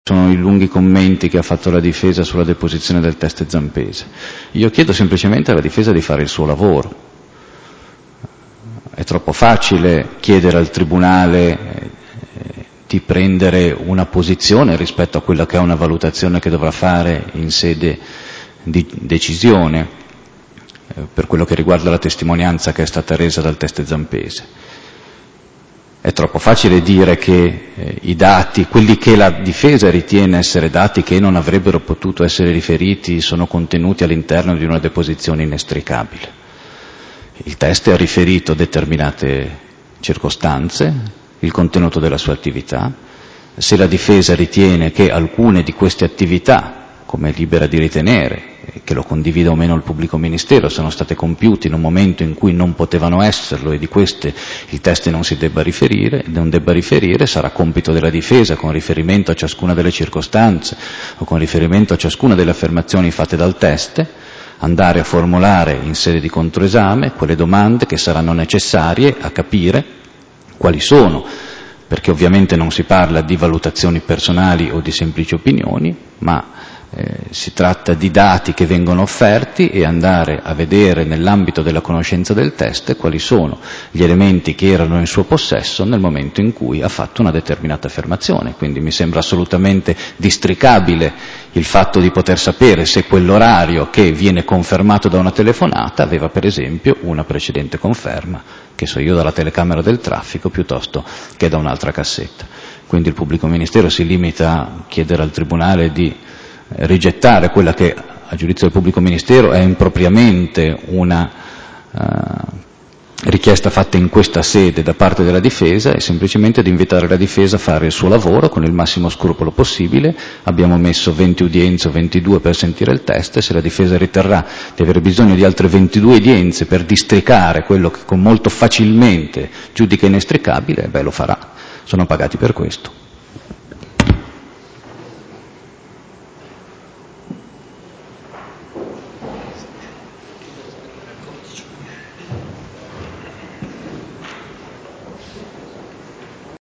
sono i lunghi commenti che ha fatto la difesa sulla deposizione del test Zampese. Io chiedo semplicemente alla difesa di fare il suo lavoro. È troppo facile chiedere al Tribunale di prendere una posizione rispetto a quella che è una valutazione che dovrà fare in sede di decisione per quello che riguarda la testimonianza che è stata resa dal test Zampese. È troppo facile dire che i dati, quelli che la difesa ritiene essere dati che non avrebbero potuto essere riferiti, sono contenuti all'interno di una deposizione inestricabile. Il test ha riferito determinate circostanze, il contenuto della sua attività. Se la difesa ritiene che alcune di queste attività, come è libera di ritenere, che lo condivida o meno il pubblico ministero, sono state compiute in un momento in cui non potevano esserlo e di queste il test non debba riferire, sarà compito della difesa, con riferimento a ciascuna delle circostanze o con riferimento a ciascuna delle affermazioni fatte dal test, andare a formulare in sede di controesame quelle domande che saranno necessarie a capire quali sono, perché ovviamente non si parla di valutazioni personali o di semplici opinioni, ma si tratta di dati che vengono offerti e andare a vedere nell'ambito della conoscenza del test quali sono gli elementi che erano in suo possesso nel momento in cui ha fatto una determinata affermazione. Quindi mi sembra assolutamente districabile il fatto di poter sapere se quell'orario che viene confermato da una telefonata aveva per esempio una precedente conferma, che so io, dalla telecamera del traffico piuttosto che da un'altra cassetta. Quindi il pubblico ministero si limita a chiedere al Tribunale di rigettare quella che a giudizio del pubblico ministero è impropriamente una richiesta fatta in questa sede da parte della difesa e semplicemente di invitare la difesa a fare il suo lavoro con il massimo scrupolo possibile. Abbiamo messo 20 udienze o 22 per sentire il test, e se la difesa riterrà di avere bisogno di altre 22 udienze per districare quello che con molto facilmente giudica inestricabile, lo farà, sono pagati per questo.